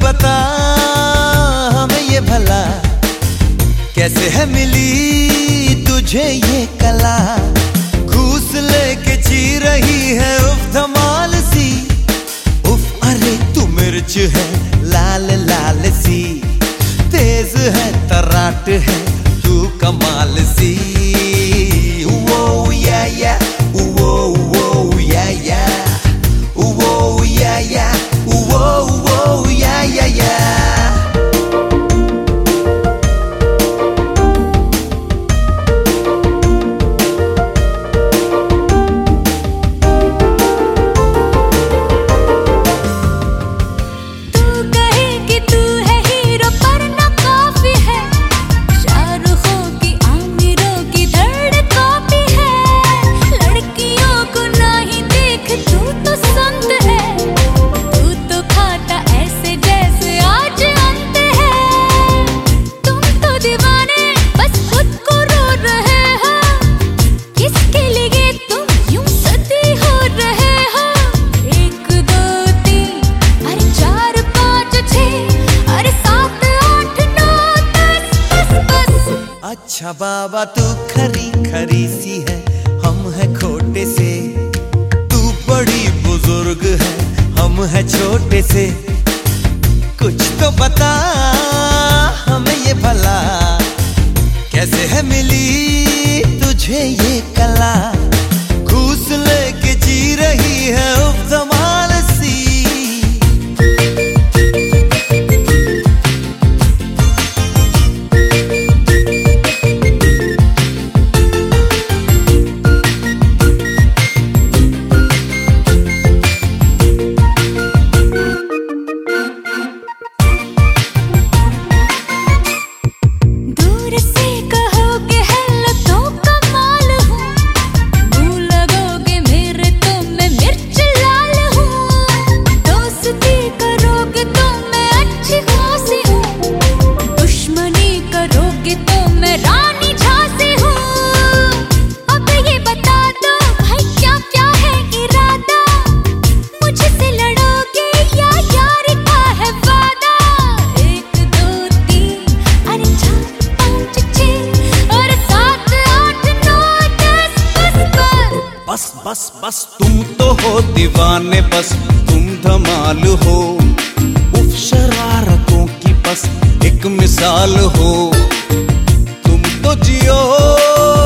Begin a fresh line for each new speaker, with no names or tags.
बता हमें ये भला, कैसे है मिली तुझे ये कला। घूस लेके जी रही है उफ धमाल सी, उफ अरे तू मिर्च है लाल लाल सी, तेज है तराट है तू कमाल सी। वो या या वो या या वो या या वो या या। अच्छा बाबा तू खरी खरी सी है, हम है खोटे से, तू बड़ी बुजुर्ग है हम है छोटे से। कुछ तो बता हमें ये भला, कैसे है मिली तुझे ये कला। घूस लेके जी रही है उफ धमाल सी। बस बस बस तुम तो हो दीवाने, बस तुम धमाल हो, उफ शरारतों की बस एक मिसाल हो। तुम तो जियो